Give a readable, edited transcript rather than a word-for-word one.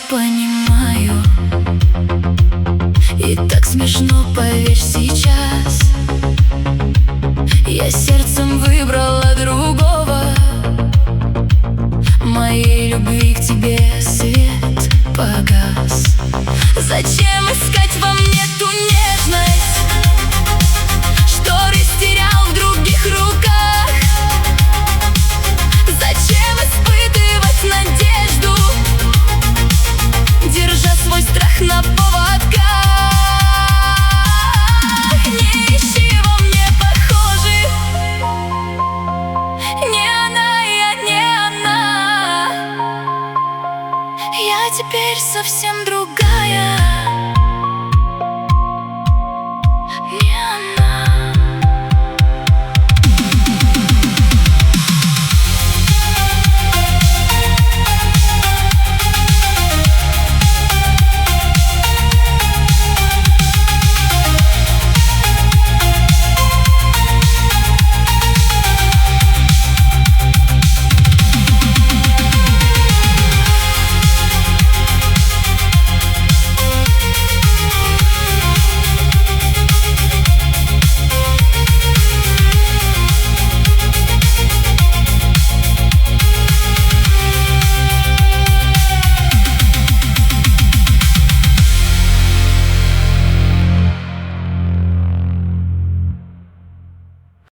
понимаю. И так смешно, поверь, сейчас я сердцем выбрала другого. Моей любви к тебе свет погас. Зачем искать во мне ту нежность, что растерял в других руках? Зачем испытывать надежду, держа свой страх на поводках? Не ищи во мне похожих, не она, я не она. Я теперь совсем другая.